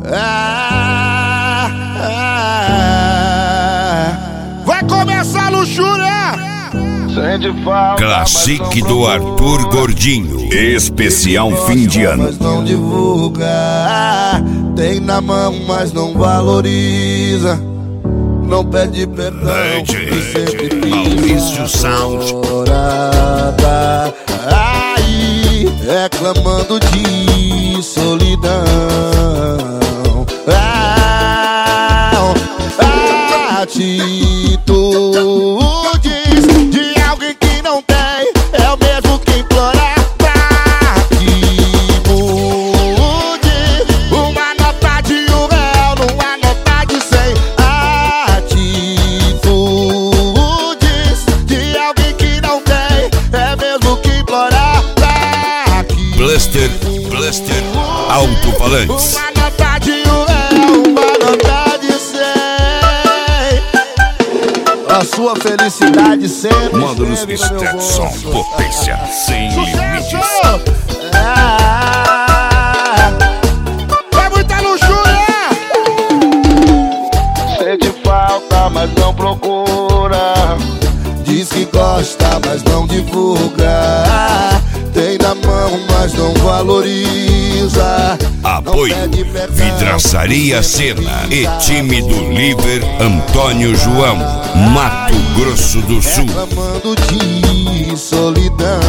Vai começar a luxúria. Classic do Arthur Gordinho. Especial fim de ano. Mas não divulga. Tem na mão, mas não valoriza. Não pede perdão. Maurício Sound. Aí, reclamando de solidão. Atitudes de alguém que não tem é o mesmo que implorar pra que mude. Uma nota de R$1 numa nota de 100. Atitudes de alguém que não tem é mesmo que implorar pra que Blaster Alto-Falantes. uma nota de R$1, uma nota de 100. A sua felicidade sempre Manda nos esteve no meu Stetson, bolso. potência sem limites. É muita luxúria. Sente falta, mas não procura. Diz que gosta, mas não divulga. Tem na mão, mas não valoriza. Apoio Vidraçaria Sena e time do Liver Antônio João, Mato Grosso do Sul. Reclamando de solidão.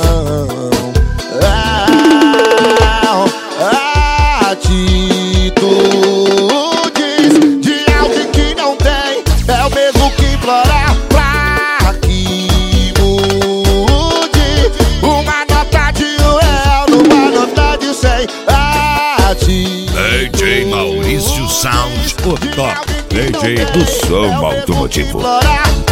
Atitudes de alguém que não tem é o mesmo que implorar pra que mude. Uma nota de R$1 numa nota de 100. DJ Maurício Sound, o top DJ do som automotivo.